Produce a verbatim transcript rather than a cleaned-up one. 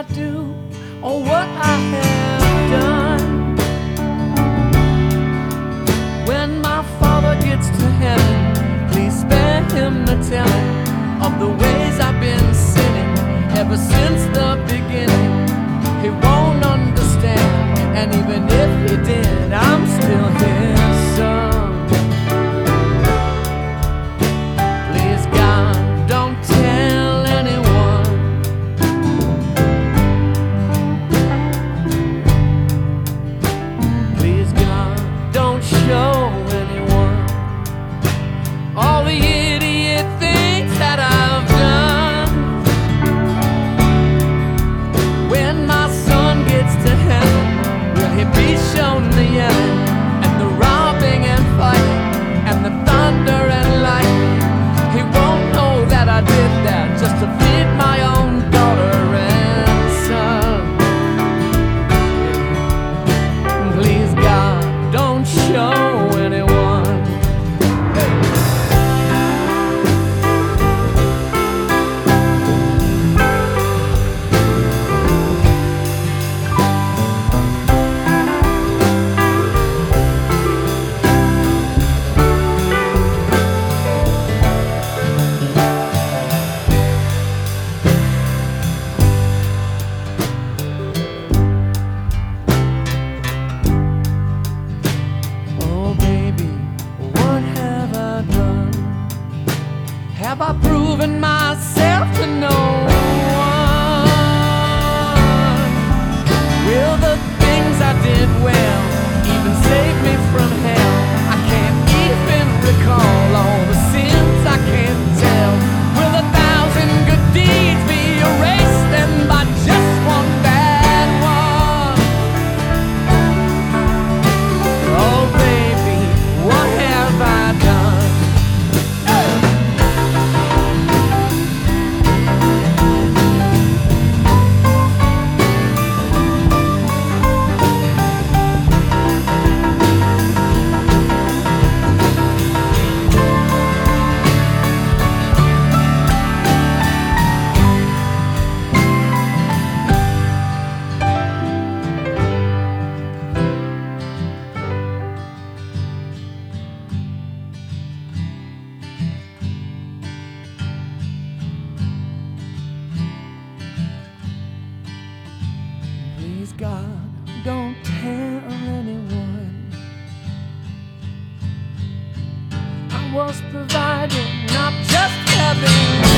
do or what I have done. When my Father gets to heaven, please spare him the telling of the ways I've been sinning ever since the beginning. He won't understand, and even if he did, I'm still his son. Please God, don't tell anyone. Please God, don't show anyone all the idiot things that I've done. When my son gets to heaven, will he be shown the yelling and the robbing and fighting and the thunder and lightning? He won't know that I did that just to feed my own daughter and son. Please God, don't show anyone. Have I proven myself to no one? Will the things I did well even save me from hell? I can't even recall all the sins I can't tell. Will a thousand good deeds be erased then by just one bad one? Oh baby, what have I done? Please God, don't tell anyone. I was provided, not just having